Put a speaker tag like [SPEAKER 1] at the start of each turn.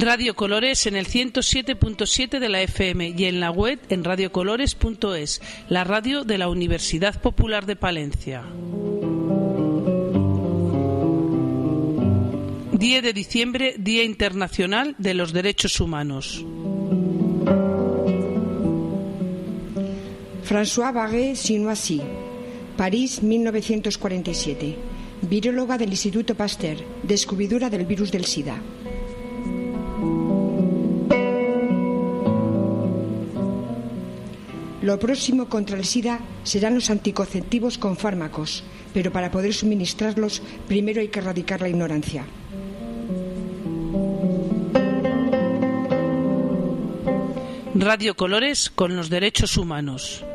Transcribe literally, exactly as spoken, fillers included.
[SPEAKER 1] Radio Colores en el ciento siete punto siete de la F M y en la web en radio colores punto es, la radio de la Universidad Popular de Palencia. diez de diciembre, Día Internacional de los Derechos Humanos.
[SPEAKER 2] Françoise Barré-Sinoissy, París, mil novecientos cuarenta y siete. Viróloga del Instituto Pasteur, descubridora del virus del SIDA. Lo próximo contra el SIDA serán los anticonceptivos con fármacos, pero para poder suministrarlos primero hay que erradicar la ignorancia.
[SPEAKER 1] Radio Colores con los derechos humanos.